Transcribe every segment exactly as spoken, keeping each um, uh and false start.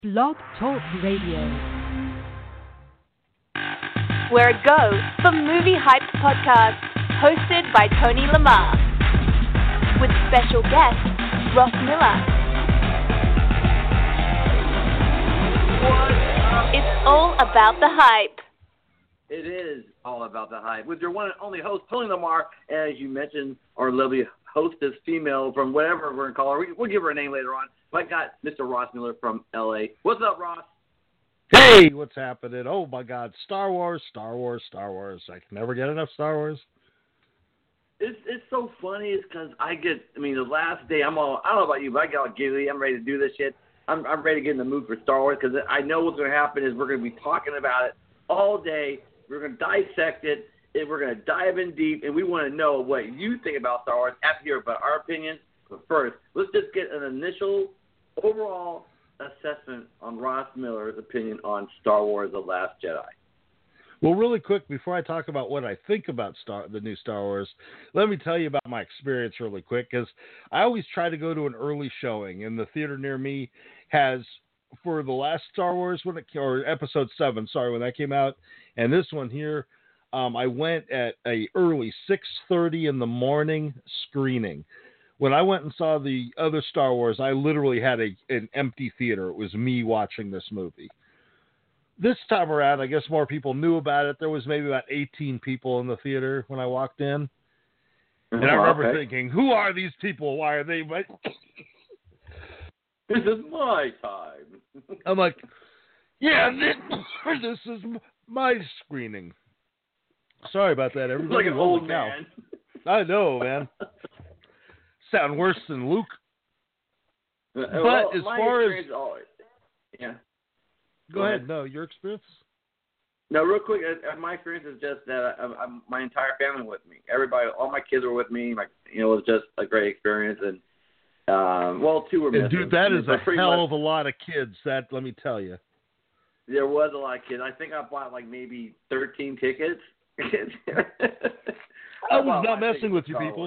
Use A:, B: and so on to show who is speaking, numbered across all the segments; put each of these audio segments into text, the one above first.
A: Blog Talk Radio.
B: Where it goes, the Movie Hyped podcast, hosted by Tony Lamar, with special guest Ross Miller. It's all about the hype.
C: It is all about the hype. With your one and only host, Tony Lamar, and as you mentioned, our lovely hostess female from whatever we're going to call her. We'll give her a name later on. But I got Mister Ross Miller from L A. What's up, Ross?
D: Hey, what's happening? Oh, my God. Star Wars, Star Wars, Star Wars. I can never get enough Star Wars.
C: It's it's so funny is because I get, I mean, the last day, I'm all, I don't know about you, but I get all giddy. I'm ready to do this shit. I'm, I'm ready to get in the mood for Star Wars because I know what's going to happen is we're going to be talking about it all day. We're going to dissect it, and we're going to dive in deep, and we want to know what you think about Star Wars after here about our opinions. But first, let's just get an initial overall assessment on Ross Miller's opinion on Star Wars The Last Jedi.
D: Well, really quick, before I talk about what I think about Star, the new Star Wars, let me tell you about my experience really quick, because I always try to go to an early showing, and the theater near me has, for the last Star Wars, when it, or Episode seven, sorry, when that came out, and this one here, um, I went at a early six thirty in the morning screening. When I went and saw the other Star Wars, I literally had a, an empty theater. It was me watching this movie. This time around, I guess more people knew about it. There was maybe about eighteen people in the theater when I walked in. And I remember
C: okay.
D: thinking, who are these people? Why are they...
C: This is my time.
D: I'm like, yeah, this, this is my screening. Sorry about that, everybody.
C: Like an old man.
D: I know, man. Sound worse than Luke.
C: Uh,
D: but
C: well,
D: as
C: my
D: far as...
C: Always, yeah.
D: Go, Go ahead. ahead. No, your experience?
C: No, real quick, uh, my experience is just that I, I, my entire family with me. Everybody, all my kids were with me. My, you know, it was just a great experience. And, um, well, two were missing.
D: And dude, that is a hell
C: much,
D: of a lot of kids, that, let me tell you.
C: There was a lot of kids. I think I bought like maybe thirteen tickets.
D: I was not messing with you people.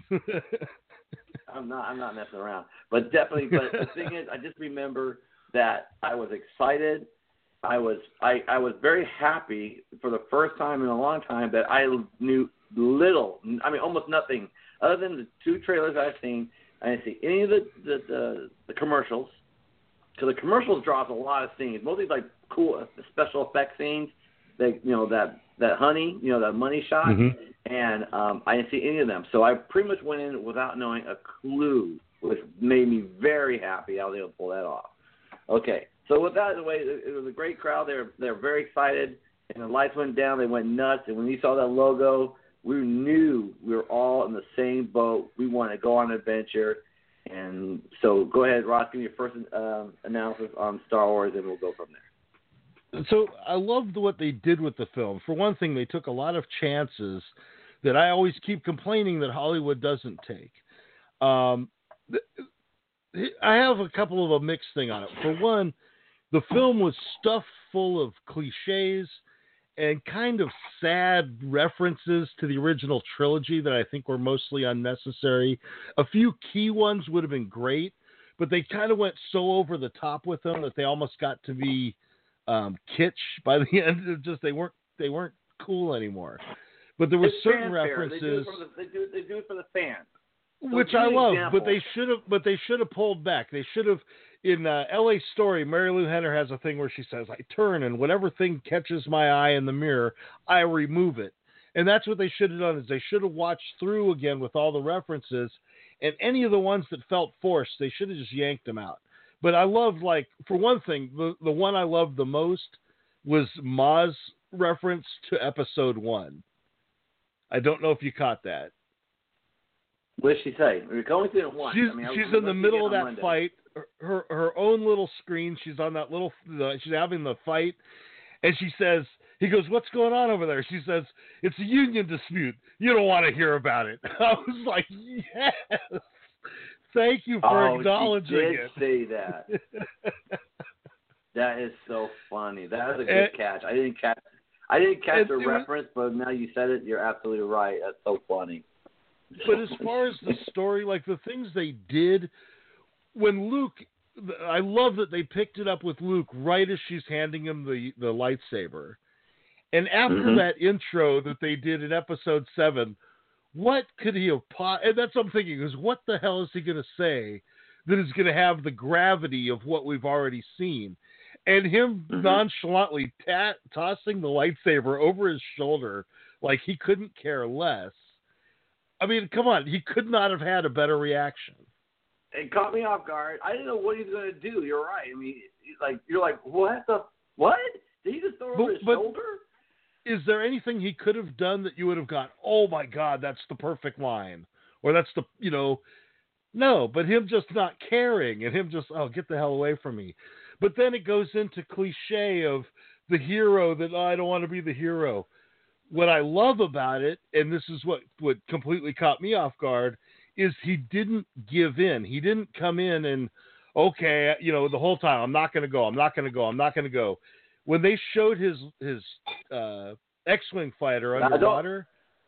C: I'm not. I'm not messing around. But definitely. But the thing is, I just remember that I was excited. I was. I, I was very happy for the first time in a long time that I knew little. I mean, almost nothing other than the two trailers I've seen. I didn't see any of the the, the, the commercials because the commercials draws a lot of scenes. Mostly like cool special effects scenes. That you know that that honey, you know that money shot. Mm-hmm. And um, I didn't see any of them. So I pretty much went in without knowing a clue, which made me very happy I was able to pull that off. Okay, so with that, the way it was a great crowd. They were, they were very excited, and the lights went down. They went nuts. And when we saw that logo, we knew we were all in the same boat. We wanted to go on an adventure. And so go ahead, Ross, give me your first um, analysis on Star Wars, and we'll go from there.
D: So I loved what they did with the film. For one thing, they took a lot of chances that I always keep complaining that Hollywood doesn't take. Um, I have a couple of a mixed thing on it. For one, the film was stuffed full of cliches and kind of sad references to the original trilogy that I think were mostly unnecessary. A few key ones would have been great, but they kind of went so over the top with them that they almost got to be um, kitsch by the end. Of just they weren't they weren't cool anymore. But there were
C: it's
D: certain
C: fanfare.
D: references.
C: They do, it for the, they, do, they do it for the fans. So
D: which I love,
C: example.
D: but they should have. But they should have pulled back. They should have. In uh, L A Story, Mary Lou Henner has a thing where she says, "I turn and whatever thing catches my eye in the mirror, I remove it." And that's what they should have done. Is they should have watched through again with all the references, and any of the ones that felt forced, they should have just yanked them out. But I love, like, for one thing, the the one I loved the most was Ma's reference to Episode One. I don't know if you caught that.
C: What did she say? We're going through it once.
D: She's,
C: I mean,
D: she's in the middle of that Monday. fight. Her her own little screen. She's on that little. Uh, she's having the fight, and she says, "He goes, what's going on over there?" She says, "It's a union dispute. You don't want to hear about it." I was like, "Yes, thank you for
C: oh,
D: acknowledging
C: she did
D: it."
C: Say that. That is so funny. That is a good
D: and,
C: catch. I didn't catch. I didn't catch the
D: was,
C: reference, but now you said it. You're absolutely right. That's so funny.
D: But as far as the story, like the things they did, when Luke, I love that they picked it up with Luke right as she's handing him the, the lightsaber. And after
C: mm-hmm.
D: that intro that they did in episode seven, what could he have... Po- and that's what I'm thinking, is what the hell is he going to say that is going to have the gravity of what we've already seen? And him mm-hmm. nonchalantly ta- tossing the lightsaber over his shoulder like he couldn't care less. I mean, come on, he could not have had a better reaction.
C: It caught me off guard. I didn't know what he was going to do. You're right. I mean, like you're like, what the what? Did he just throw it over his shoulder?
D: Is there anything he could have done that you would have gone, oh my God, that's the perfect line, or that's the you know, no? But him just not caring and him just oh get the hell away from me. But then it goes into cliche of the hero that oh, I don't want to be the hero. What I love about it, and this is what, what completely caught me off guard, is he didn't give in. He didn't come in and, okay, you know, the whole time, I'm not going to go, I'm not going to go, I'm not going to go. When they showed his his uh, X-Wing fighter underwater,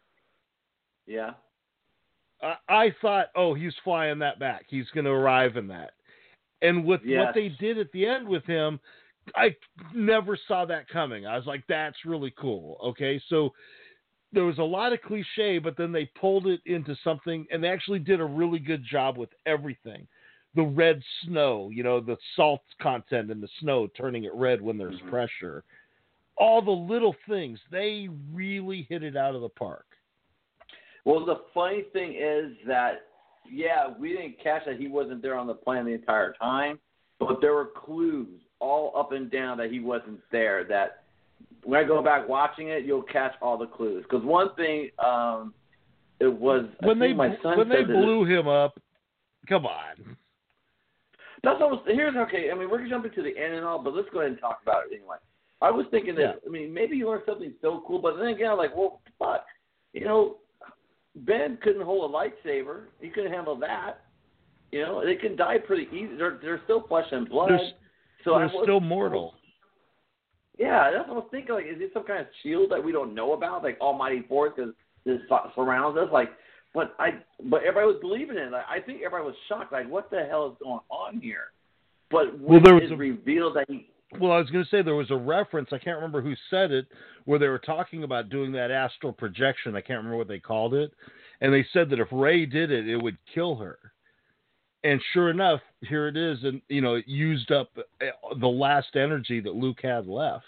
C: yeah,
D: I, I thought, oh, he's flying that back. He's going to arrive in that. And with
C: yes.
D: what they did at the end with him, I never saw that coming. I was like, that's really cool. Okay, so there was a lot of cliche, but then they pulled it into something, and they actually did a really good job with everything. The red snow, you know, the salt content in the snow, turning it red when there's mm-hmm. pressure. All the little things, they really hit it out of the park.
C: Well, the funny thing is that, yeah, we didn't catch that he wasn't there on the plane the entire time, but there were clues all up and down that he wasn't there, that when I go back watching it, you'll catch all the clues. Because one thing, um, it was
D: when they
C: my son
D: when they blew
C: it,
D: him up. Come on.
C: That's almost here's okay. I mean, we're jumping to the end and all, but let's go ahead and talk about it anyway. I was thinking that yeah. I mean, maybe you learned something so cool, but then again, I'm like, well, fuck, you know, Ben couldn't hold a lightsaber. He couldn't handle that. You know, they can die pretty easy. They're they're still flesh and blood.
D: They're,
C: so
D: they're
C: was,
D: still mortal.
C: Yeah, that's what I was thinking. Like, is it some kind of shield that we don't know about, like Almighty Force, because this surrounds us? Like, but I, but everybody was believing it. Like, I think everybody was shocked. Like, what the hell is going on here? But when
D: well, there was
C: it
D: a,
C: revealed that he.
D: Well, I was going to say there was a reference. I can't remember who said it, where they were talking about doing that astral projection. I can't remember what they called it, and they said that if Rey did it, it would kill her. And sure enough, here it is, and you know, it used up the last energy that Luke had left.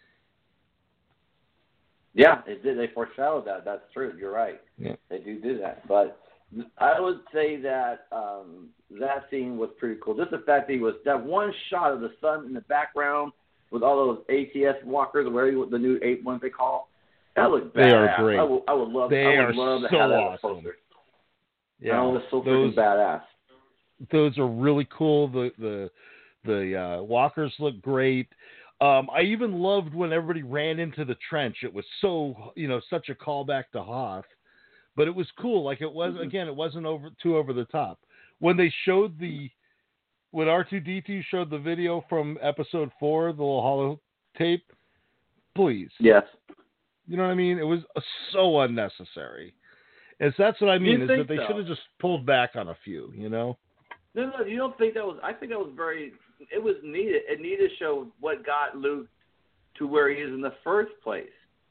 C: Yeah, it did. They foreshadowed that. That's true. You're right.
D: Yeah.
C: They do do that. But I would say that um, that scene was pretty cool. Just the fact that he was that one shot of the sun in the background with all those A T S walkers, where the new eight ones they call. That looked badass.
D: They are great.
C: I would, I would love.
D: They
C: I would
D: are
C: love to
D: so
C: have that
D: awesome.
C: poster.
D: Yeah,
C: that was so
D: those,
C: freaking badass.
D: Those are really cool. The the the uh, walkers look great. Um, I even loved when everybody ran into the trench. It was so, you know, such a callback to Hoth, but it was cool. Like it was, mm-hmm. again, it wasn't over too over the top. When they showed the, when R two D two showed the video from episode four, the little holo tape, please.
C: Yes.
D: You know what I mean? It was uh, so unnecessary. And so that's what I mean, is that they
C: so?
D: should have just pulled back on a few, you know?
C: No, no, you don't think that was, I think that was very, it was needed. It needed to show what got Luke to where he is in the first place,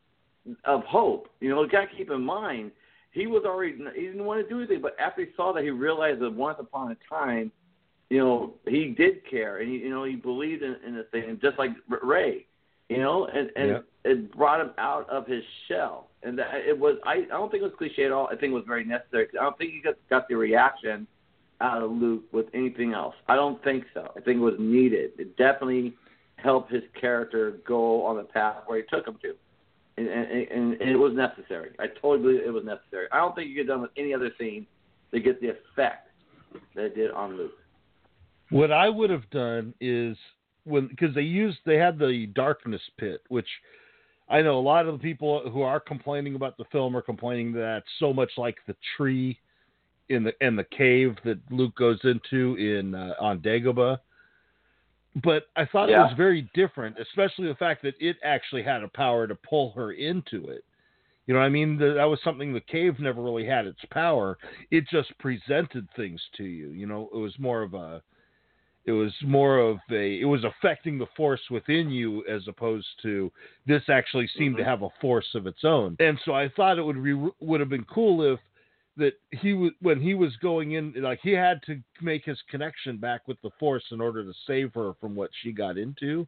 C: of hope. You know, you got to keep in mind, he was already, he didn't want to do anything, but after he saw that, he realized that once upon a time, you know, he did care, and, he, you know, he believed in, in the thing, just like Rey, you know, and, and
D: yeah.
C: it brought him out of his shell. And that it was, I, I don't think it was cliche at all. I think it was very necessary. I don't think you got, got the reaction out of Luke with anything else. I don't think so. I think it was needed. It definitely helped his character go on the path where he took him to. And, and, and it was necessary. I totally believe it was necessary. I don't think you could have done with any other scene to get the effect that it did on Luke.
D: What I would have done is, when because they used, they had the darkness pit, which I know a lot of the people who are complaining about the film are complaining that it's so much like the tree in the in the cave that Luke goes into in uh, on Dagobah. But I thought
C: yeah.
D: it was very different, especially the fact that it actually had a power to pull her into it. You know what I mean? That was something the cave never really had its power. It just presented things to you. You know, it was more of a, It was more of a, it was affecting the force within you as opposed to this actually seemed mm-hmm. to have a force of its own. And so I thought it would be, would have been cool if that he was, when he was going in, like he had to make his connection back with the force in order to save her from what she got into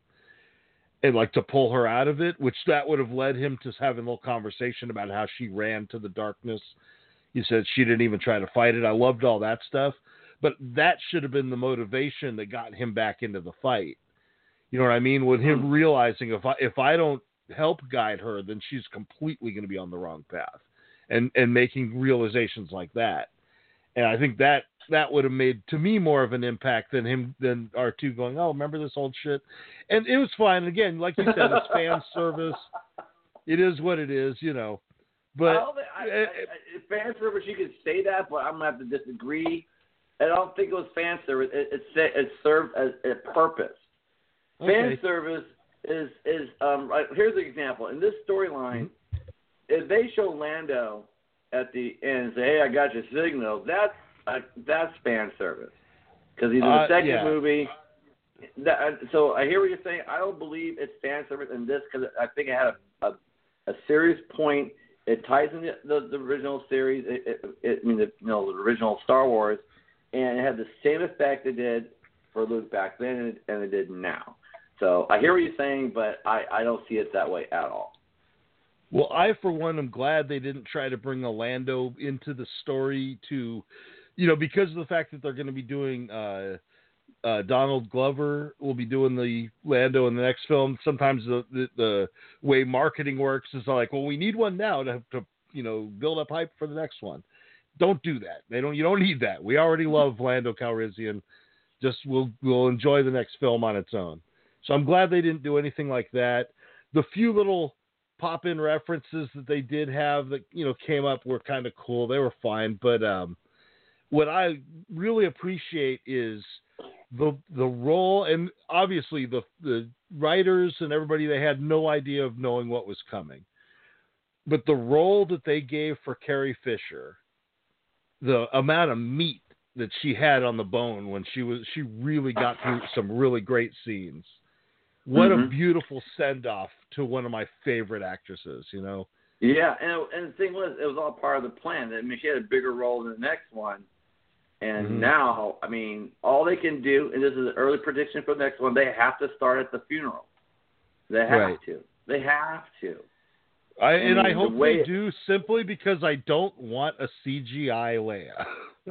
D: and like to pull her out of it, which that would have led him to having a little conversation about how she ran to the darkness. He said she didn't even try to fight it. I loved all that stuff. But that should have been the motivation that got him back into the fight. You know what I mean? With him realizing if I if I don't help guide her, then she's completely going to be on the wrong path, and and making realizations like that. And I think that that would have made to me more of an impact than him than R two going, oh, remember this old shit? And it was fine. Again, like you said, it's fan service. It is what it is, you know. But
C: I, I, I, I, fan service, you could say that, but I'm gonna have to disagree. I don't think it was fan service. It, it, it served as a purpose. Okay. Fan service is is um. Right, here's an example. In this storyline, mm-hmm. if they show Lando at the end and say, "Hey, I got your signal," that's uh, that's fan service because he's in the uh, second yeah. movie. That, so I hear what you're saying. I don't believe it's fan service in this because I think it had a, a a serious point. It ties in the, the, the original series. It, it, it, I mean, the, you know, the original Star Wars. And it had the same effect it did for Luke back then and it, and it did now. So I hear what you're saying, but I, I don't see it that way at all.
D: Well, I, for one, am glad they didn't try to bring Lando into the story to, you know, because of the fact that they're going to be doing uh, uh, Donald Glover will be doing the Lando in the next film. Sometimes the, the, the way marketing works is like, well, we need one now to, to, you know, build up hype for the next one. Don't do that. They don't. You don't need that. We already love Lando Calrissian. Just we'll we'll enjoy the next film on its own. So I'm glad they didn't do anything like that. The few little pop-in references that they did have that you know came up were kind of cool. They were fine. But um, what I really appreciate is the the role, and obviously the the writers and everybody, they had no idea of knowing what was coming. But the role that they gave for Carrie Fisher, the amount of meat that she had on the bone when she was, she really got through some really great scenes. What mm-hmm. a beautiful send off to one of my favorite actresses, you know?
C: Yeah. And, and the thing was, it was all part of the plan. I mean, she had a bigger role in the next one. And mm-hmm. now, I mean, all they can do, and this is an early prediction for the next one, they have to start at the funeral. They have right. to. They have to.
D: I, and I, mean, I hope the they it, do, simply because I don't want a C G I Leia.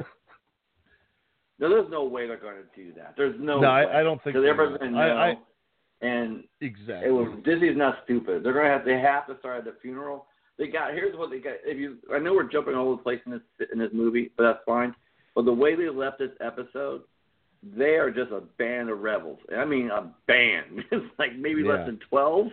C: No, there's no way they're going to do that. There's no,
D: no
C: way.
D: I, I don't think
C: so. Everybody's going to know.
D: I, I,
C: and
D: exactly.
C: It was, Disney's not stupid. They're going to have. They have to start at the funeral. They got. Here's what they got. If you, I know we're jumping all over the place in this in this movie, but that's fine. But the way they left this episode, they are just a band of rebels. I mean, a band. It's like maybe
D: yeah.
C: less than twelve.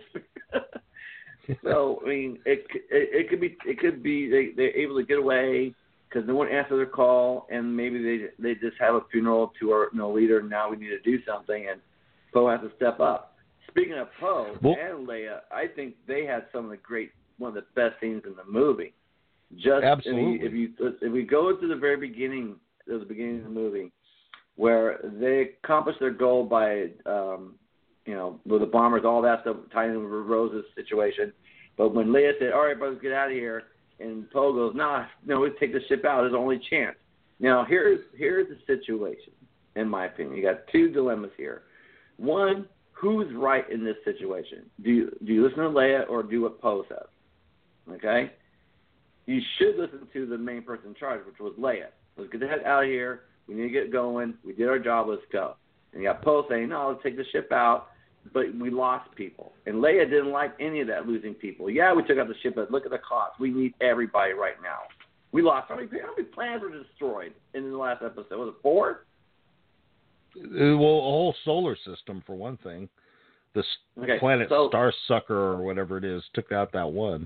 C: So I mean, it, it it could be it could be they they're able to get away because no one answered their call, and maybe they they just have a funeral to our you know, leader. And now we need to do something, and Poe has to step up. Speaking of Poe well, and Leia, I think they had some of the great one of the best scenes in the movie. Just
D: absolutely.
C: If you if, you, if we go to the very beginning, the beginning of the movie, where they accomplish their goal by. Um, You know, with the bombers, all that stuff, tying in with Rose's situation. But when Leia said, all right, brothers, get out of here, and Poe goes, nah, no, we take the ship out. There's only chance. Now, here's here's the situation, in my opinion. You got two dilemmas here. One, who's right in this situation? Do you, do you listen to Leia or do what Poe says? Okay? You should listen to the main person in charge, which was Leia. Let's get the head out of here. We need to get going. We did our job. Let's go. And you got Poe saying, no, let's take the ship out. But we lost people. And Leia didn't like any of that, losing people. Yeah, we took out the ship, but look at the cost. We need everybody right now. We lost. How many, how many planets were destroyed in the last episode? Was it four?
D: Well, a whole solar system, for one thing. The okay, planet so, Starsucker or whatever it is took out that one.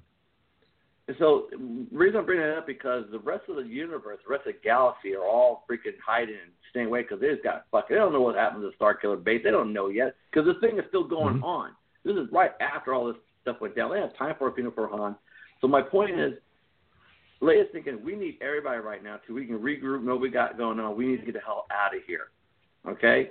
C: So the reason I'm bringing it up because the rest of the universe, the rest of the galaxy are all freaking hiding and staying away because they just got fucked. They don't know what happened to the Starkiller base. They don't know yet because this thing is still going mm-hmm. on. This is right after all this stuff went down. They have time for a funeral for Han. So my point is, Leia's thinking we need everybody right now so we can regroup, know what we got going on. We need to get the hell out of here. Okay?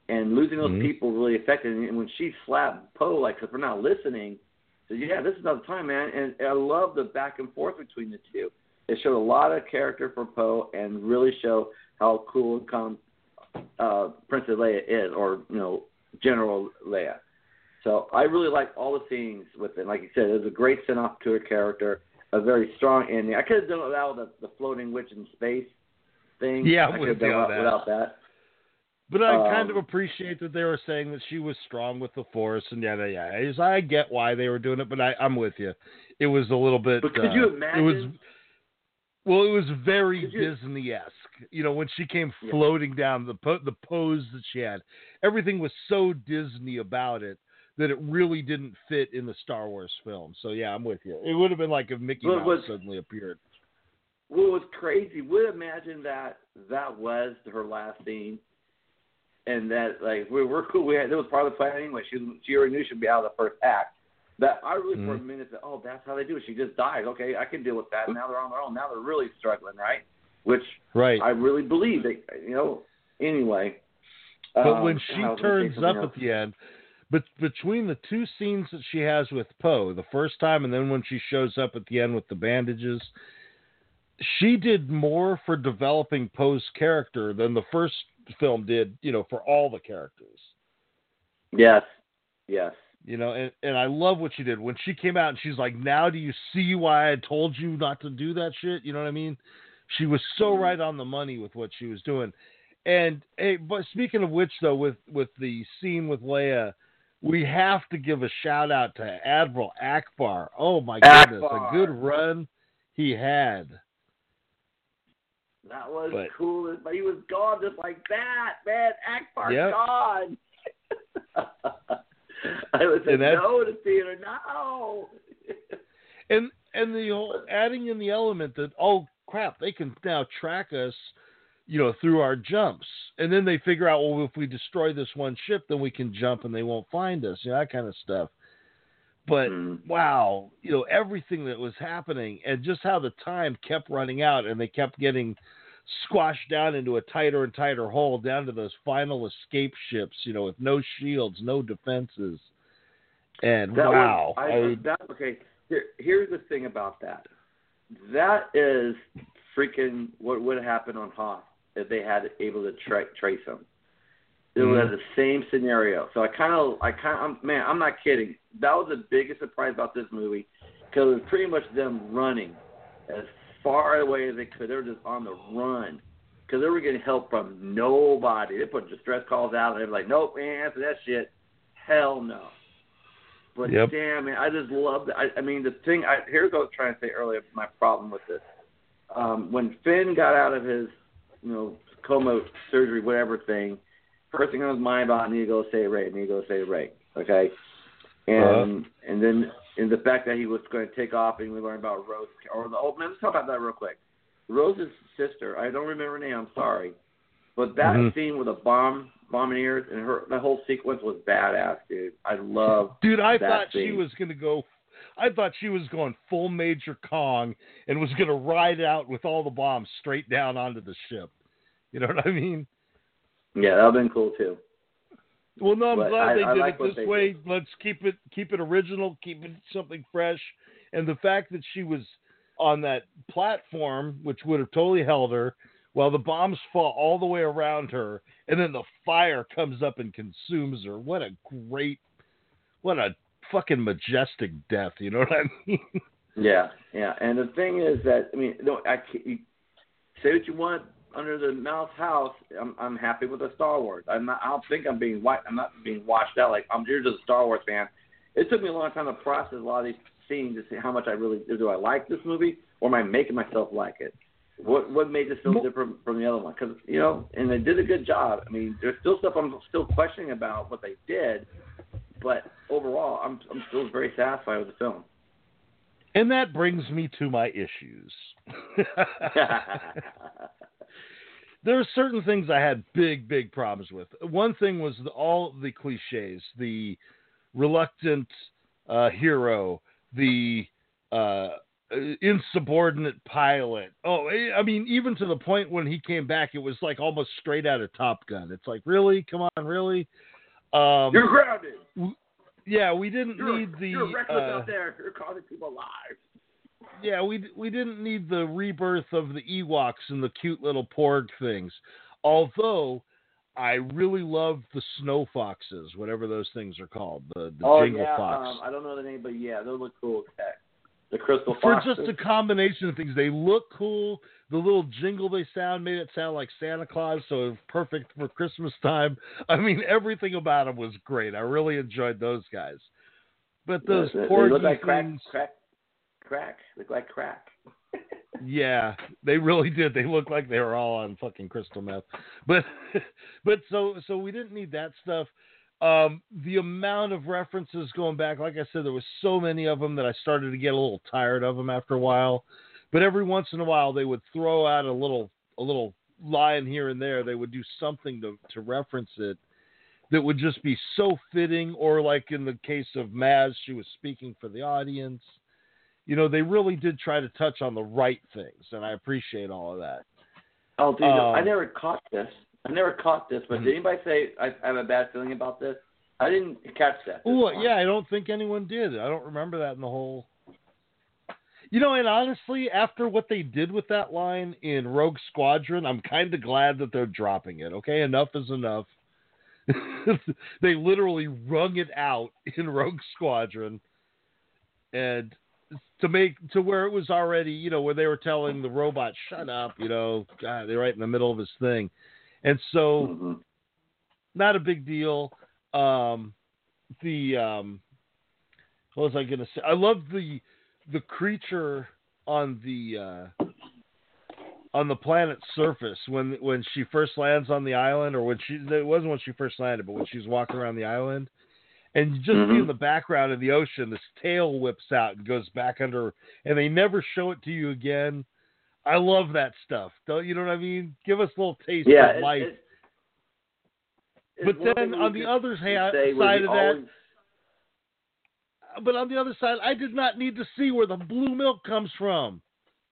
C: and losing those
D: mm-hmm.
C: people really affected. And when she slapped Poe, like, because we're not listening, said, yeah, this is not the time, man. And I love the back and forth between the two. It showed a lot of character for Poe and really show how cool and calm uh, Princess Leia is, or, you know, General Leia. So I really like all the scenes with it. Like you said, it was a great send-off to her character, a very strong ending. I could have done it without the, the floating witch in space thing.
D: Yeah,
C: I could have done it
D: that.
C: without that.
D: But I
C: um,
D: kind of appreciate that they were saying that she was strong with the Force and yada yada. I get why they were doing it, but I, I'm with you. It was a little bit.
C: But could
D: uh,
C: you imagine?
D: It was, well, it was very
C: you,
D: Disney-esque. You know, when she came
C: yeah.
D: floating down, the po- the pose that she had, everything was so Disney about it that it really didn't fit in the Star Wars film. So yeah, I'm with you. It would have been like if Mickey Mouse
C: was,
D: suddenly appeared.
C: What was crazy? Would imagine that that was her last scene. And that, like, we were cool. We had, it was part of the plan anyway. She, she already knew she'd be out of the first act. That I really, mm-hmm. for a minute, said, oh, that's how they do it. She just died. Okay, I can deal with that. Now they're on their own. Now they're really struggling, right? Which
D: right.
C: I really believe. They, you know, anyway.
D: But
C: um,
D: when she turns up else. at the end, but between the two scenes that she has with Poe, the first time and then when she shows up at the end with the bandages, she did more for developing Poe's character than the first film did, you know, for all the characters.
C: Yes, yes.
D: You know, and, and I love what she did. When she came out and she's like, now do you see why I told you not to do that shit? You know what I mean? She was so right on the money with what she was doing. And, hey, but speaking of which, though, with, with the scene with Leia, we have to give a shout out to Admiral Akbar. Oh, my goodness,
C: Akbar.
D: A good run he had.
C: That was
D: but,
C: cool, but he was gone just like that, man. Akbar
D: yep.
C: gone. I was said no to theater, no.
D: and and the whole adding in the element that, oh crap, they can now track us, you know, through our jumps, and then they figure out, well, if we destroy this one ship, then we can jump and they won't find us, you know, that kind of stuff. But mm. wow, you know, everything that was happening and just how the time kept running out and they kept getting squashed down into a tighter and tighter hole down to those final escape ships, you know, with no shields, no defenses. And
C: that
D: wow.
C: Was, I,
D: I,
C: that, okay, Here, here's the thing about that. That is freaking what would have happened on Hoth if they had able to tra- trace him. It was mm-hmm. the same scenario. So I kind of, I kind of, man, I'm not kidding. That was the biggest surprise about this movie because it was pretty much them running as far away as they could. They were just on the run because they were getting help from nobody. They put distress calls out and they were like, nope, we ain't answer that shit. Hell no. But
D: yep.
C: damn, man, I just love that. I, I mean, the thing, I, here's what I was trying to say earlier, my problem with this. Um, when Finn got out of his, you know, coma surgery, whatever thing, first thing on his mind about, I need to go say Ray, I need to go say Ray, okay? And uh, and then and the fact that he was going to take off and we learned about Rose, or the, oh, man, let's talk about that real quick. Rose's sister, I don't remember her name, I'm sorry, but that
D: mm-hmm. scene
C: with the bomb, bombardiers, and her, that whole sequence was badass, dude. I love
D: Dude, I
C: that
D: thought
C: scene.
D: she was going to go, I thought she was going full Major Kong and was going to ride out with all the bombs straight down onto the ship. You know what I mean?
C: Yeah, that would have been cool, too.
D: Well, no, I'm
C: but
D: glad
C: I,
D: they
C: I
D: did
C: like
D: it this way. Did. Let's keep it keep it original, keep it something fresh. And the fact that she was on that platform, which would have totally held her, while the bombs fall all the way around her, and then the fire comes up and consumes her. What a great, what a fucking majestic death. You know what I mean?
C: Yeah, yeah. And the thing is that, I mean, no, I you say what you want under the mouse house. I'm I'm happy with the Star Wars. I'm not. I don't think I'm being white. I'm not being washed out. Like I'm just a Star Wars fan. It took me a long time to process a lot of these scenes to see how much I really do. I like this movie, or am I making myself like it? What what made this so different from the other one? Because you know, and they did a good job. I mean, there's still stuff I'm still questioning about what they did, but overall, I'm I'm still very satisfied with the film.
D: And that brings me to my issues. There are certain things I had big, big problems with. One thing was the, all the cliches, the reluctant uh, hero, the uh, uh, insubordinate pilot. Oh, I mean, even to the point when he came back, it was like almost straight out of Top Gun. It's like, really? Come on, really? Um,
C: You're grounded.
D: W- yeah, we didn't
C: You're,
D: need the.
C: you're reckless
D: uh,
C: out there. You're causing people lives.
D: Yeah, we we didn't need the rebirth of the Ewoks and the cute little Porg things. Although I really love the snow foxes, whatever those things are called, the, the
C: Oh
D: jingle
C: yeah,
D: fox.
C: um, I don't know the name, but yeah, those look cool as heck. The crystal
D: For
C: foxes.
D: just a combination of things, they look cool. The little jingle they sound made it sound like Santa Claus, so it was perfect for Christmas time. I mean, everything about them was great. I really enjoyed those guys. But those
C: they,
D: Porgy
C: they look like crack,
D: things,
C: crack, crack. Look like crack.
D: yeah, they really did. They looked like they were all on fucking crystal meth. But, but so so we didn't need that stuff. Um, the amount of references going back, like I said, there was so many of them that I started to get a little tired of them after a while. But every once in a while, they would throw out a little a little line here and there. They would do something to to reference it that would just be so fitting. Or like in the case of Maz, she was speaking for the audience. You know, they really did try to touch on the right things, and I appreciate all of that.
C: Oh, dude,
D: Um,
C: I never caught this. I never caught this, but
D: mm-hmm.
C: did anybody say I, I have a bad feeling about this? I didn't catch that.
D: Oh, yeah, I don't think anyone did. I don't remember that in the whole. You know, and honestly, after what they did with that line in Rogue Squadron, I'm kind of glad that they're dropping it. Okay, enough is enough. They literally wrung it out in Rogue Squadron, and to make to where it was already, you know, where they were telling the robot, "Shut up," you know, God, they're right in the middle of his thing, and so
C: Mm-hmm.
D: not a big deal. Um, the um, what was I going to say? I love the the creature on the uh, on the planet's surface when when she first lands on the island, or when she it wasn't when she first landed, but when she's walking around the island, and you just
C: Mm-hmm.
D: see in the background of the ocean, this tail whips out and goes back under, and they never show it to you again. I love that stuff. Don't you know what I mean? Give us a little taste
C: Yeah,
D: of
C: it,
D: life.
C: it,
D: But
C: it's one
D: then
C: thing
D: on
C: we
D: the
C: could
D: other ha-
C: say was
D: side
C: we
D: of that,
C: always-
D: but on the other side, I did not need to see where the blue milk comes from.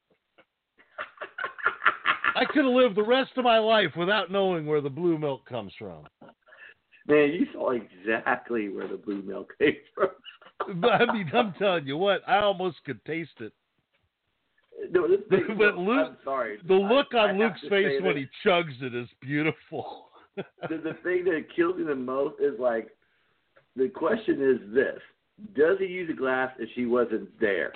D: I could have lived the rest of my life without knowing where the blue milk comes from.
C: Man, you saw exactly where the blue milk came from.
D: But I mean, I'm telling you what, I almost could taste it.
C: No, this thing,
D: But
C: no,
D: Luke,
C: I'm sorry.
D: the look
C: I,
D: on
C: I have
D: Luke's
C: to
D: face
C: say
D: when
C: that
D: he chugs it is beautiful.
C: the, the thing that kills me the most is like, the question is this: does he use a glass if she wasn't there?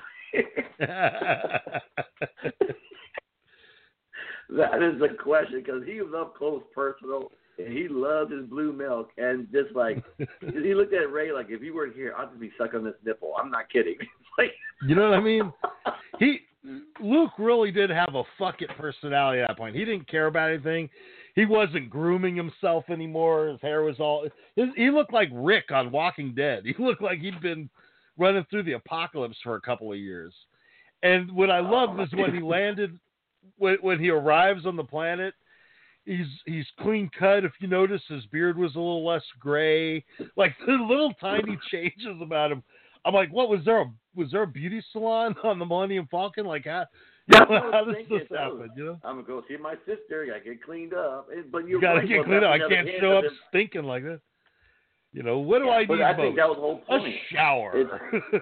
C: That is the question, because he was up close, personal, and he loved his blue milk. And just like he looked at Ray like, if you weren't here, I'd just be sucking this nipple. I'm not kidding. It's like,
D: You know what I mean? He Luke really did have a fuck it personality at that point. He didn't care about anything. He wasn't grooming himself anymore. His hair was all. His, he looked like Rick on Walking Dead. He looked like he'd been running through the apocalypse for a couple of years. And what I loved is when he landed, when, when he arrives on the planet, he's he's clean cut. If you notice, his beard was a little less gray. Like the little tiny changes about him. I'm like, what was there? A, was there a beauty salon on the Millennium Falcon? Like, how, you know, how does this happen? You know,
C: I'm gonna go see my sister. I gotta get cleaned up. But
D: you gotta get cleaned up. I can't show up stinking like that. You know, what do
C: yeah,
D: I need?
C: But I
D: most?
C: think that was the whole point.
D: A shower.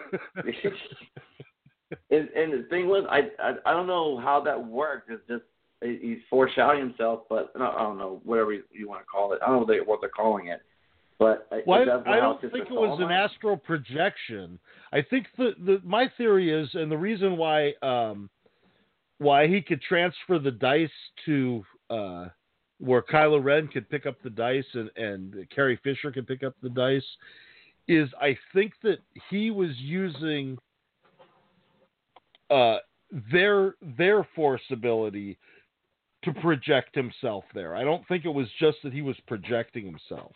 C: and, and the thing was, I, I I don't know how that worked. It's just he's foreshadowing himself, but I don't know, whatever you want to call it. I don't know what they're calling it. But
D: well,
C: I,
D: I don't think it was an astral projection. I think the, the my theory is, and the reason why um, why he could transfer the dice to uh, where Kylo Ren could pick up the dice and, and Carrie Fisher could pick up the dice is I think that he was using uh, their their force ability to project himself there. I don't think it was just that he was projecting himself.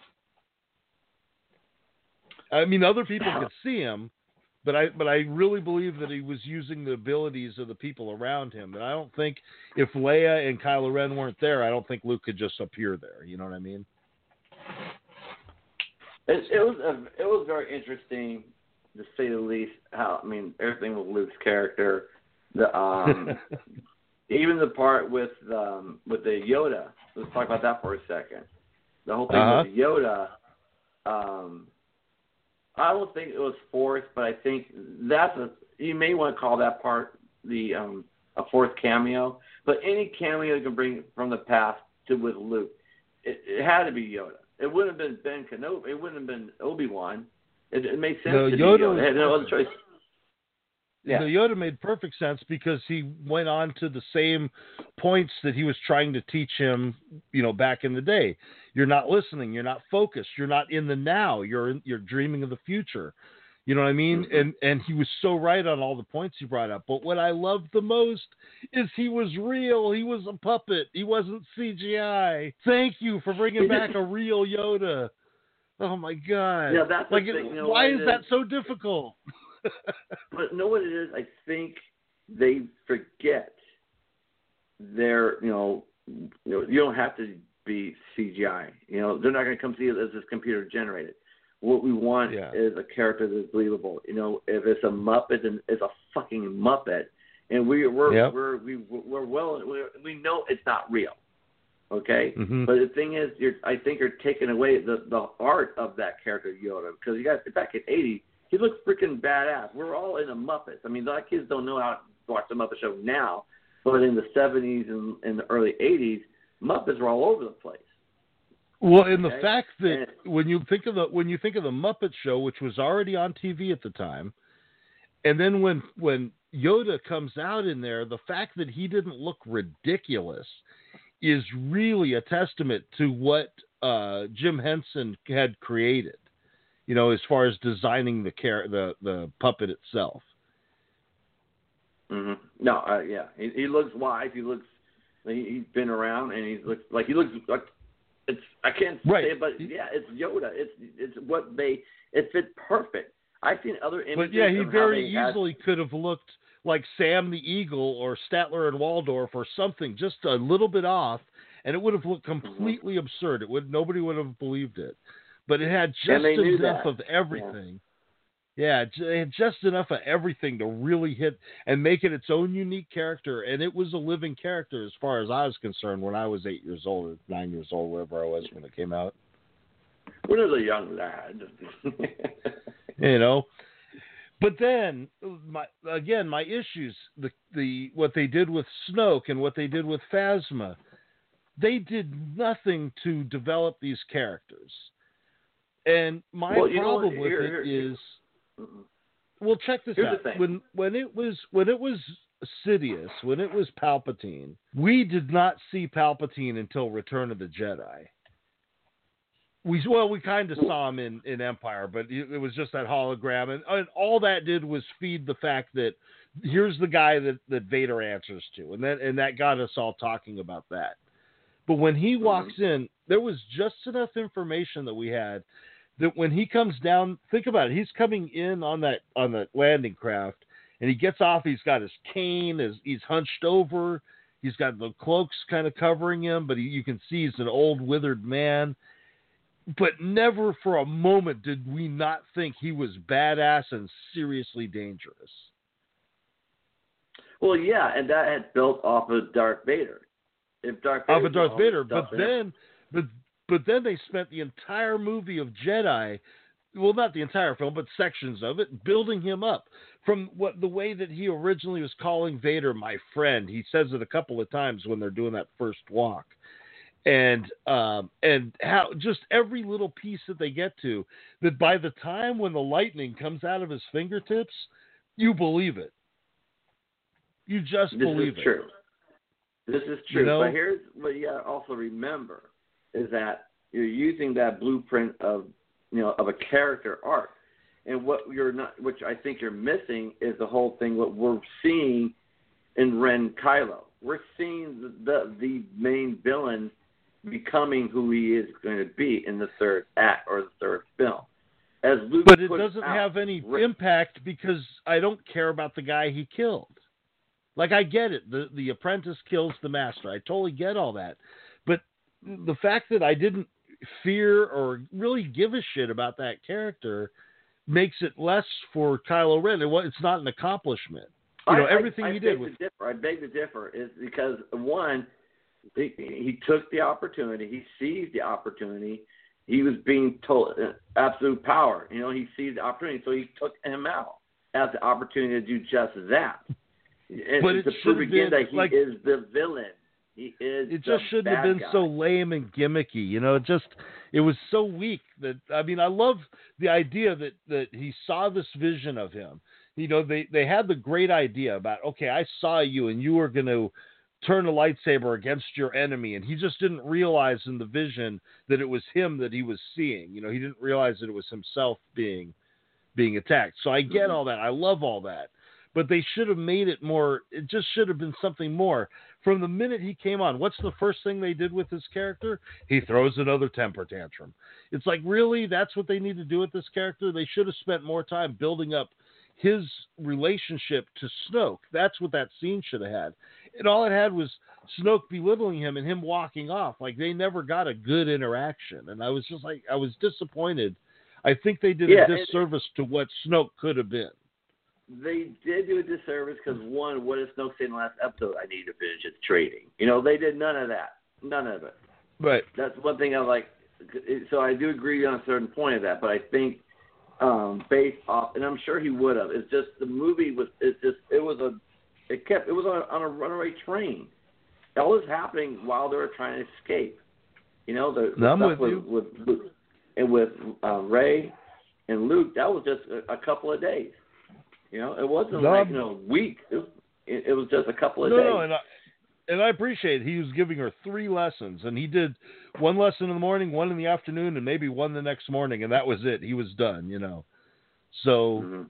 D: I mean, other people could see him, but I but I really believe that he was using the abilities of the people around him. And I don't think if Leia and Kylo Ren weren't there, I don't think Luke could just appear there. You know what I mean?
C: It, it was a, it was very interesting to say the least. How I mean, everything with Luke's character, the um, even the part with um, with the Yoda. Let's talk about that for a second. The whole thing
D: uh-huh.
C: with Yoda. Um, I don't think it was forced, but I think that's a. You may want to call that part the um, a fourth cameo. But any cameo you can bring from the past to with Luke, it, it had to be Yoda. It wouldn't have been Ben Kenobi. It wouldn't have been Obi-Wan. It, it made sense
D: no,
C: to
D: Yoda
C: be Yoda. It had no other choice.
D: Yeah. The Yoda made perfect sense because he went on to the same points that he was trying to teach him, you know, back in the day. You're not listening. You're not focused. You're not in the now. You're in, you're dreaming of the future. You know what I mean?
C: Mm-hmm.
D: And and he was so right on all the points he brought up. But what I loved the most is he was real. He was a puppet. He wasn't C G I. Thank you for bringing back a real Yoda. Oh my God!
C: Yeah, that's
D: like,
C: the thing. You know,
D: why
C: is
D: is that so difficult?
C: But know what it is? I think they forget their, you know, you know, you don't have to be C G I. You know, they're not going to come see it as it's computer generated. What we want
D: yeah.
C: is a character that's believable. You know, if it's a Muppet, then it's a fucking Muppet, and we we're
D: yep.
C: we're we, we're well we we know it's not real. Okay,
D: mm-hmm.
C: but the thing is, you're I think you're taking away the the art of that character Yoda, because you got back in eighty. He looks freaking badass. We're all into Muppets. I mean, a lot of kids don't know how to watch the Muppet Show now, but in the seventies and in the early eighties, Muppets were all over the place.
D: Well, in the
C: okay?
D: fact that
C: and,
D: when you think of the when you think of the Muppet Show, which was already on T V at the time, and then when when Yoda comes out in there, the fact that he didn't look ridiculous is really a testament to what uh, Jim Henson had created. You know, as far as designing the car- the the puppet itself.
C: Mm-hmm. No, uh, yeah, he, he looks wise. He looks he, he's been around, and he looks like he looks like it's. I can't
D: right.
C: say it, but yeah, it's Yoda. It's it's what they. It fit perfect. I've seen other images.
D: But yeah, he very
C: had,
D: easily could have looked like Sam the Eagle or Statler and Waldorf or something, just a little bit off, and it would have looked completely mm-hmm. absurd. It would nobody would have believed it. But it had just enough
C: that.
D: of everything. Yeah. yeah, it had just enough of everything to really hit and make it its own unique character. And it was a living character as far as I was concerned when I was eight years old or nine years old, wherever I was when it came out.
C: When I was a young lad.
D: you know. But then, my, again, my issues, the the what they did with Snoke and what they did with Phasma, they did nothing to develop these characters. And my
C: well,
D: problem
C: know,
D: with
C: here,
D: it
C: here,
D: is, well, check this
C: Here's
D: out. When when it was when it was Sidious, when it was Palpatine, we did not see Palpatine until Return of the Jedi. We well, we kind of saw him in, in Empire, but it, it was just that hologram, and, and all that did was feed the fact that here's the guy that, that Vader answers to, and that and that got us all talking about that. But when he walks in, there was just enough information that we had that when he comes down, think about it. He's coming in on that on that landing craft, and he gets off. He's got his cane. His, he's hunched over. He's got the cloaks kind of covering him, but he, you can see he's an old, withered man. But never for a moment did we not think he was badass and seriously dangerous.
C: Well, yeah, and that had built off of Darth Vader. If Darth Vader
D: off of Darth Vader, but
C: there.
D: then, but but then they spent the entire movie of Jedi, well, not the entire film, but sections of it, building him up from what the way that he originally was calling Vader my friend. He says it a couple of times when they're doing that first walk, and um, and how just every little piece that they get to, that by the time when the lightning comes out of his fingertips, you believe it. You just
C: this
D: believe
C: is
D: it.
C: True. This is true.
D: You know?
C: But here's what you gotta also remember is that you're using that blueprint of you know of a character arc, and what you're not, which I think you're missing, is the whole thing. What we're seeing in Ren Kylo, we're seeing the the, the main villain becoming who he is going to be in the third act or the third film. As Luke
D: but it
C: puts
D: doesn't
C: out,
D: have any
C: Ren-
D: impact because I don't care about the guy he killed. Like, I get it. The the apprentice kills the master. I totally get all that. But the fact that I didn't fear or really give a shit about that character makes it less for Kylo Ren. It, it's not an accomplishment. You know,
C: I,
D: everything
C: I, I
D: he did was.
C: differ. I beg to differ is because one, he, he took the opportunity. He seized the opportunity. He was being told uh, absolute power. You know, he seized the opportunity, so he took him out as the opportunity to do just that. And
D: but it
C: to prove again that he
D: like,
C: is the villain. He is.
D: It just shouldn't have been
C: guy.
D: so lame and gimmicky. You know, it just it was so weak that I mean, I love the idea that that he saw this vision of him. You know, they they had the great idea about, okay, I saw you and you were going to turn a lightsaber against your enemy, and he just didn't realize in the vision that it was him that he was seeing. You know, he didn't realize that it was himself being being attacked. So I get all that. I love all that. But they should have made it more, it just should have been something more. From the minute he came on, what's the first thing they did with his character? He throws another temper tantrum. It's like, really? That's what they need to do with this character? They should have spent more time building up his relationship to Snoke. That's what that scene should have had. And all it had was Snoke belittling him and him walking off. Like, they never got a good interaction. And I was just like, I was disappointed. I think they did
C: yeah,
D: a disservice it, to what Snoke could have been.
C: They did do a disservice because, one, what did Snoke say in the last episode? I need to finish its trading. You know, they did none of that. None of it.
D: Right.
C: That's one thing I like. So I do agree on a certain point of that, but I think um, based off, and I'm sure he would have, it's just the movie was, it's just, it was a, it kept, it was on a, on a runaway train. All was happening while they were trying to escape. You know, the, the
D: no, I'm
C: stuff
D: with
C: with,
D: you.
C: with, with, and with uh, Rey and Luke, that was just a, a couple of days. You know, it wasn't
D: no,
C: like, you know, a week. It was, it, it was just a couple of
D: no,
C: days.
D: No, and I, and I appreciate it. He was giving her three lessons, and he did one lesson in the morning, one in the afternoon, and maybe one the next morning, and that was it. He was done, you know. So,
C: mm-hmm.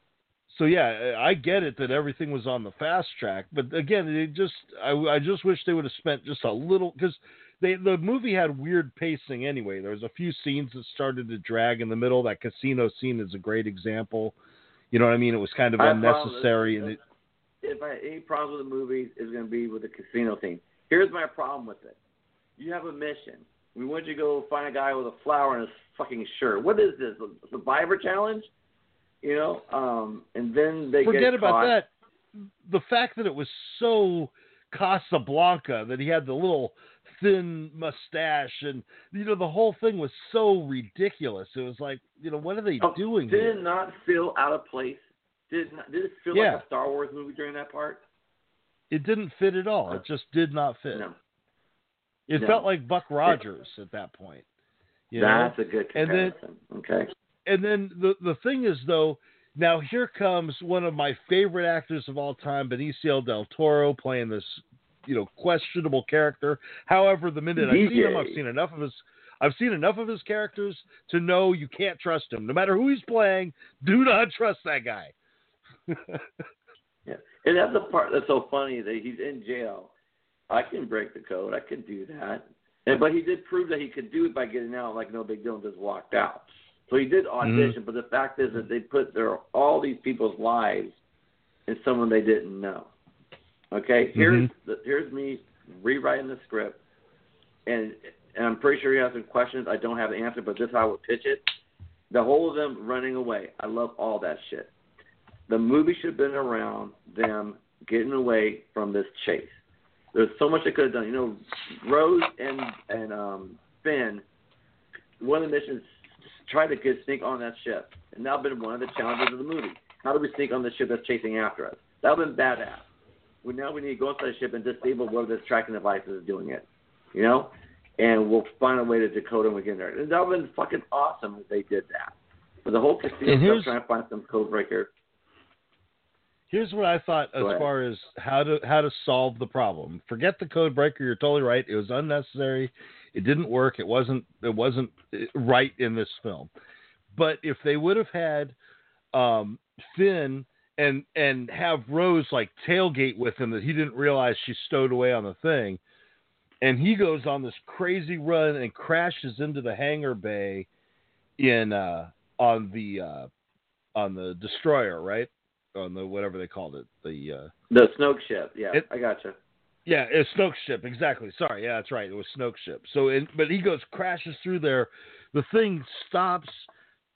D: so yeah, I get it that everything was on the fast track, but again, it just I, I just wish they would have spent just a little, because they the movie had weird pacing anyway. There was a few scenes that started to drag in the middle. That casino scene is a great example. You know what I mean? It was kind of
C: I
D: unnecessary. And it,
C: if I any problem with the movie is going to be with the casino scene. Here's my problem with it. You have a mission. We want you to go find a guy with a flower in his fucking shirt. What is this? The Survivor Challenge? You know? Um, and then they
D: forget
C: get
D: about
C: caught.
D: that. The fact that it was so Casablanca, that he had the little thin mustache, and you know the whole thing was so ridiculous. It was like, you know, what are they
C: oh,
D: doing
C: did
D: here?
C: Did it not feel out of place? Did it, not, did it feel
D: yeah.
C: like a Star Wars movie during that part?
D: It didn't fit at all. It just did not fit.
C: No.
D: It
C: no.
D: felt like Buck Rogers at that point. You
C: That's
D: know?
C: a good
D: comparison.
C: And then, okay.
D: And then the the thing is, though, now here comes one of my favorite actors of all time, Benicio del Toro, playing this, you know, questionable character. However, the minute I've seen him, I've seen enough of his, I've seen enough of his characters to know you can't trust him. No matter who he's playing, do not trust that guy.
C: yeah, and that's the part that's so funny that he's in jail. I can break the code. I can do that. And but he did prove that he could do it by getting out like no big deal and just walked out. So he did audition. Mm-hmm. But the fact is that they put their all these people's lives in someone they didn't know. Okay, here's
D: mm-hmm.
C: the, here's me rewriting the script, and and I'm pretty sure he has some questions. I don't have the answer, but this is how I would pitch it. The whole of them running away. I love all that shit. The movie should have been around them getting away from this chase. There's so much they could have done. You know, Rose and and um, Finn, one of the missions, tried to get sneak on that ship, and that would have been one of the challenges of the movie. How do we sneak on the ship that's chasing after us? That would have been badass. Well, now we need to go inside the ship and disable whatever this tracking device is doing it, you know? And we'll find a way to decode them again there. And that would have been fucking awesome if they did that. But the whole casino stuff, trying to find some code breaker.
D: Here's what I thought as far as how to how to solve the problem. Forget the code breaker. You're totally right. It was unnecessary. It didn't work. It wasn't it wasn't right in this film. But if they would have had um, Finn and and have Rose like tailgate with him that he didn't realize she stowed away on the thing, and he goes on this crazy run and crashes into the hangar bay in uh, on the uh, on the destroyer, right? On the whatever they called it, the uh,
C: the Snoke ship. Yeah,
D: it,
C: I gotcha.
D: Yeah, it's Snoke ship. Exactly. Sorry. Yeah, that's right. It was Snoke ship. So, in, but he goes crashes through there. The thing stops,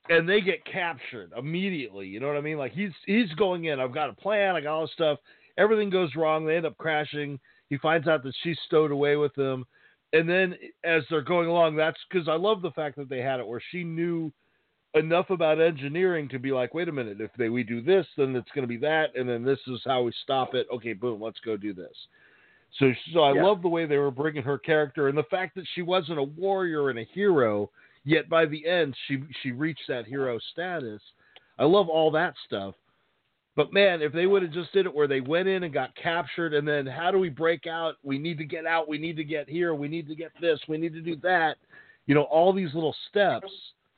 D: and they get captured immediately. You know what I mean? Like he's he's going in. I've got a plan. I got all this stuff. Everything goes wrong. They end up crashing. He finds out that she's stowed away with them. And then as they're going along, that's because I love the fact that they had it where she knew enough about engineering to be like, wait a minute, if they, we do this, then it's going to be that. And then this is how we stop it. Okay, boom, let's go do this. So, so I
C: yeah.
D: love the way they were bringing her character and the fact that she wasn't a warrior and a hero, yet by the end, she, she reached that hero status. I love all that stuff. But, man, if they would have just did it where they went in and got captured, and then how do we break out? We need to get out. We need to get here. We need to get this. We need to do that. You know, all these little steps.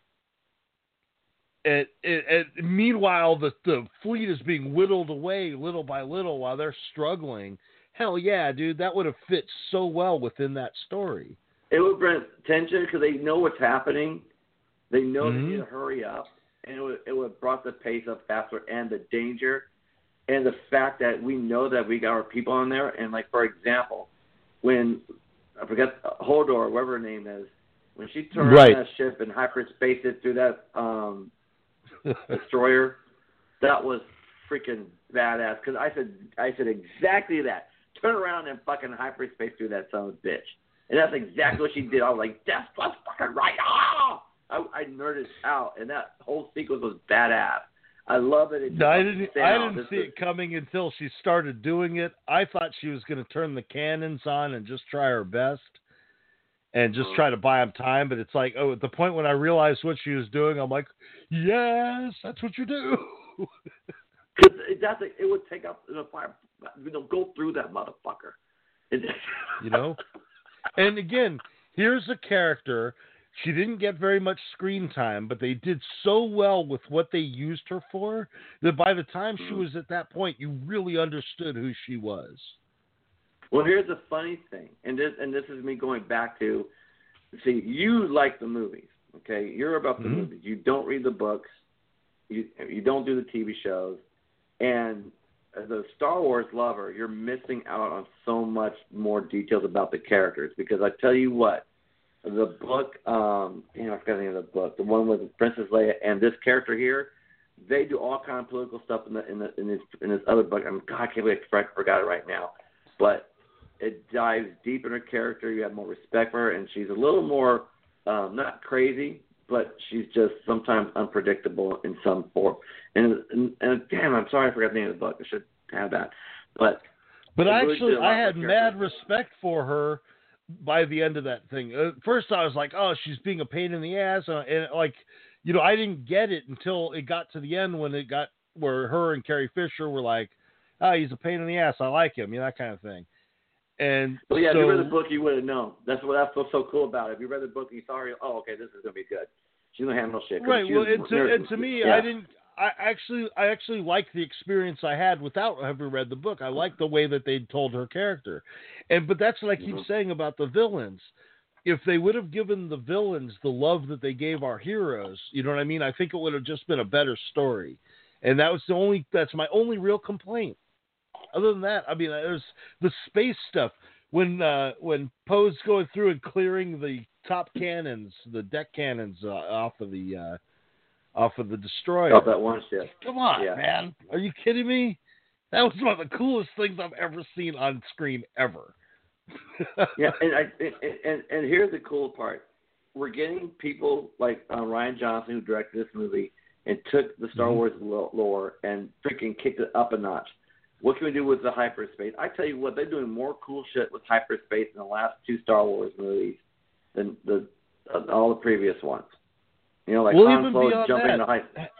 D: And, and, and meanwhile, the, the fleet is being whittled away little by little while they're struggling. Hell yeah, dude. That would have fit so well within that story.
C: It would bring tension because they know what's happening. They know
D: Mm-hmm.
C: they need to hurry up. And it would, it would have brought the pace up faster and the danger and the fact that we know that we got our people on there. And, like, for example, when, I forget, Hodor, whatever her name is, when she turned
D: right.
C: that ship and hyperspaced it through that um, destroyer, that was freaking badass. Because I said, I said exactly that. Turn around and fucking hyperspace through that son of a bitch. And that's exactly what she did. I was like, that's, that's fucking right. Ah! I, I nerded out, and that whole sequence was badass. I love it. it
D: no, I didn't. I
C: out.
D: didn't
C: this
D: see
C: is,
D: it coming until she started doing it. I thought she was going to turn the cannons on and just try her best, and just try to buy him time. But it's like, oh, at the point when I realized what she was doing, I'm like, yes, that's what you do.
C: Because it, that's a, it would take up the fire. You know, go through that motherfucker. It,
D: you know. And again, here's a character. She didn't get very much screen time, but they did so well with what they used her for that by the time she was at that point, you really understood who she was.
C: Well, here's the funny thing, and this and this is me going back to, see, you like the movies, okay? You're about the
D: Mm-hmm.
C: movies. You don't read the books. You you don't do the T V shows. And as a Star Wars lover, you're missing out on so much more details about the characters because I tell you what, the book, um, damn, I forgot the name of the book, the one with Princess Leia and this character here, they do all kind of political stuff in the in the in this in this other book. I mean, God, I can't believe I forgot it right now, but it dives deep in her character. You have more respect for her, and she's a little more um, not crazy, but she's just sometimes unpredictable in some form. And, and, and damn, I'm sorry I forgot the name of the book. I should have that, but
D: but
C: really
D: actually, I had mad
C: character.
D: respect for her. By the end of that thing, at first I was like, "Oh, she's being a pain in the ass," uh, and like, you know, I didn't get it until it got to the end when it got where her and Carrie Fisher were like, "Oh, he's a pain in the ass. I like him," you know, that kind of thing. And
C: well, yeah,
D: so,
C: if you read the book, you would have known. That's what that's what's so cool about it. If you read the book and you saw her, oh, okay, this is gonna be good. She's gonna handle shit.
D: right.
C: She
D: Well,
C: was,
D: and to, and to me,
C: yeah.
D: I didn't. I actually, I actually liked the experience I had without having read the book. I liked the way that they told her character, and but that's what I keep
C: mm-hmm.
D: saying about the villains. If they would have given the villains the love that they gave our heroes, you know what I mean? I think it would have just been a better story, and that was the only. That's my only real complaint. Other than that, I mean, there's the space stuff when uh, when Poe's going through and clearing the top cannons, the deck cannons uh, off of the. Uh, Off of the destroyer.
C: Off that one ship.
D: Come on,
C: yeah.
D: man. Are you kidding me? That was one of the coolest things I've ever seen on screen ever.
C: yeah, and, I, and and and here's the cool part: we're getting people like uh, Rian Johnson, who directed this movie and took the Star Wars lore and freaking kicked it up a notch. What can we do with the hyperspace? I tell you what, they're doing more cool shit with hyperspace in the last two Star Wars movies than the uh, all the previous ones. You know, like
D: well,
C: Han
D: even
C: Solo
D: beyond
C: jumping
D: that,
C: into hyperspace.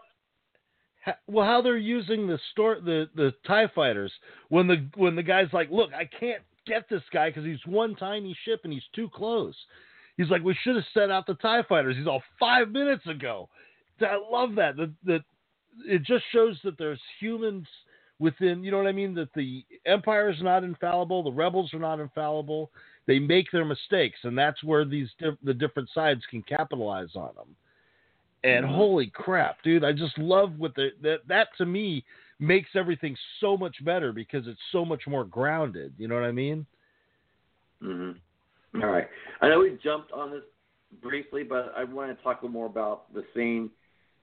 D: Well, how they're using the store, the the TIE fighters when the when the guy's like, look, I can't get this guy because he's one tiny ship and he's too close. He's like, we should have set out the TIE fighters. He's all five minutes ago. I love that. That that it just shows that there's humans within. You know what I mean? That the Empire is not infallible. The Rebels are not infallible. They make their mistakes, and that's where these the different sides can capitalize on them. And mm-hmm. holy crap, dude! I just love what the that that to me makes everything so much better because it's so much more grounded. You know what I mean?
C: Mm-hmm. All right. I know we jumped on this briefly, but I want to talk a little more about the scene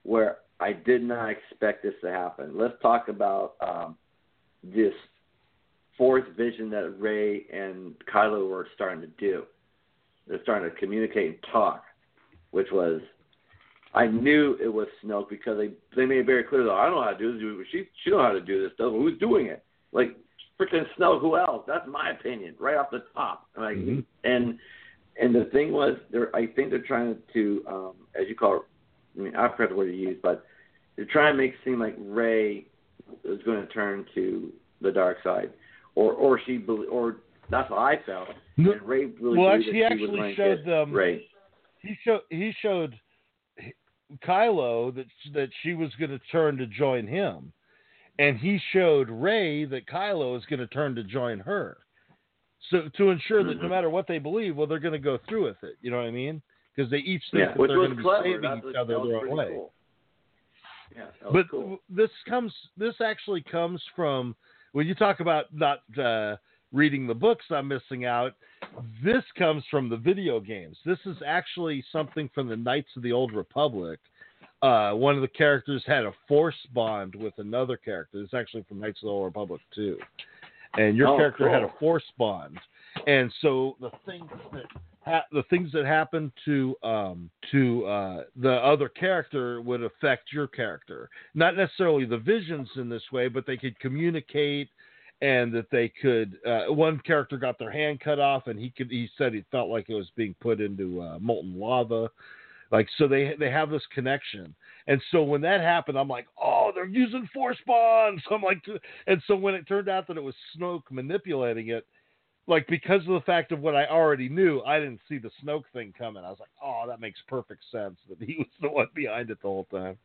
C: where I did not expect this to happen. Let's talk about um, this fourth vision that Rey and Kylo were starting to do. They're starting to communicate and talk, which was, I knew it was Snoke because they they made it very clear that I don't know how to do this. She she knows how to do this stuff. Who's doing it? Like freaking Snoke. Who else? That's my opinion, right off the top. Like, mm-hmm. and and the thing was, they're I think they're trying to, um, as you call it, I mean I forgot the word you use, but they're trying to make it seem like Rey is going to turn to the dark side, or or she or that's what I felt.
D: No,
C: and Rey really
D: well,
C: actually,
D: he actually showed them.
C: Rey.
D: He showed he showed. Kylo that that she was going to turn to join him, and he showed Rey that Kylo is going to turn to join her. So to ensure that no matter what they believe, well, they're going to go through with it. You know what I mean? Because they each think
C: yeah,
D: that
C: which
D: they're
C: was
D: going to be
C: clever.
D: saving
C: That's
D: each
C: what,
D: other their own way.
C: Cool. Yeah, that was
D: but
C: cool.
D: this comes. This actually comes from when you talk about not uh, reading the books. I'm missing out. This comes from the video games. This is actually something from the Knights of the Old Republic. Uh, one of the characters had a force bond with another character. It's actually from Knights of the Old Republic too. And your
C: oh,
D: character
C: cool.
D: had a force bond. And so the things that ha- the things that happened to um, to uh, the other character would affect your character. Not necessarily the visions in this way, but they could communicate. And that they could, uh, one character got their hand cut off, and he could. He said he felt like it was being put into uh, molten lava, like so. They they have this connection, and so when that happened, I'm like, oh, they're using force bonds. I'm like, and so when it turned out that it was Snoke manipulating it, like because of the fact of what I already knew, I didn't see the Snoke thing coming. I was like, oh, that makes perfect sense that he was the one behind it the whole time.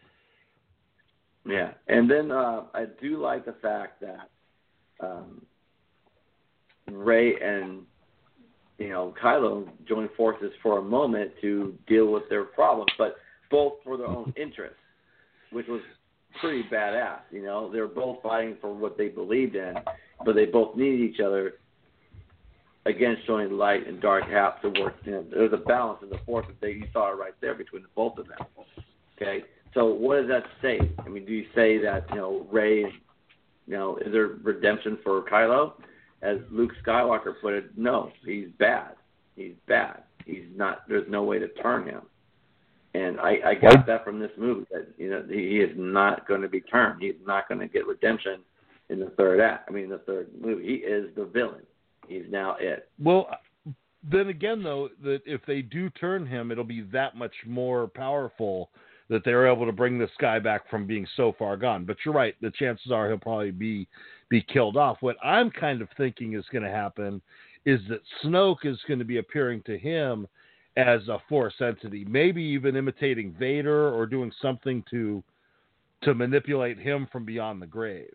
C: Yeah, and then uh, I do like the fact that. Um, Rey and you know Kylo join forces for a moment to deal with their problems, but both for their own interests, which was pretty badass. You know, they were both fighting for what they believed in, but they both needed each other against showing light and dark have to work. You know, there's a balance in the force that they, you saw it right there between the both of them. Okay, so what does that say? I mean, do you say that you know Rey? You know, is there redemption for Kylo? As Luke Skywalker put it, no, he's bad. He's bad. He's not. There's no way to turn him. And I, I got what? that from this movie that you know he is not going to be turned. He's not going to get redemption in the third act. I mean, the third movie. He is the villain. He's now it.
D: Well, then again, though, that if they do turn him, it'll be that much more powerful. That they're able to bring this guy back from being so far gone. But you're right. The chances are he'll probably be be killed off. What I'm kind of thinking is going to happen is that Snoke is going to be appearing to him as a Force entity, maybe even imitating Vader or doing something to to manipulate him from beyond the grave.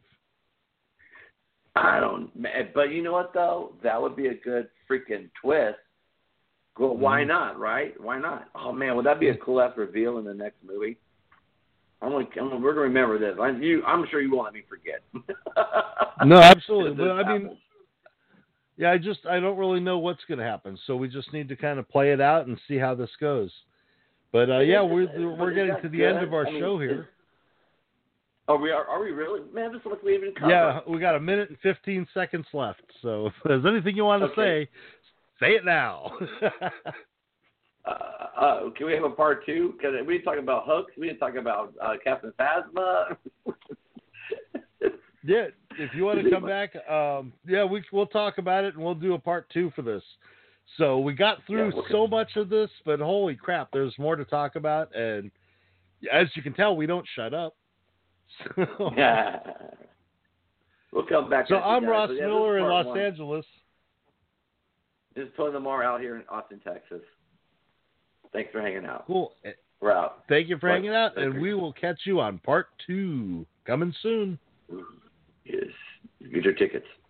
C: I don't. But you know what, though? That would be a good freaking twist. Well, why not, right? Why not? Oh, man, would that be a cool ass reveal in the next movie? I'm gonna, I'm gonna, we're going to remember this. I'm, you, I'm sure you won't let me forget.
D: No, absolutely. But, I mean, yeah, I just, I don't really know what's going to happen. So we just need to kind of play it out and see how this goes. But, uh, yeah, we're we're getting to the end of our
C: I mean,
D: show here.
C: Oh, we are, are we really? Man, this looks like we even covered.
D: Yeah, we got a minute and fifteen seconds left. So if there's anything you want to
C: okay.
D: say, say it now.
C: uh, uh, can we have a part two? Because we didn't talk about Hooks. We didn't talk about uh, Captain Phasma.
D: Yeah, if you want to come back, um, yeah, we, we'll talk about it, and we'll do a part two for this. So we got through
C: yeah, okay.
D: so much of this, but holy crap, there's more to talk about. And as you can tell, we don't shut up. So,
C: yeah. We'll come back.
D: So I'm Ross
C: so, yeah,
D: Miller in Los
C: one.
D: Angeles.
C: This is Tony Lamar out here in Austin, Texas. Thanks for hanging out.
D: Cool.
C: We're out.
D: Thank you for
C: Bye.
D: hanging out, and
C: Thank
D: we will catch you on part two. Coming soon.
C: Yes. Get your tickets.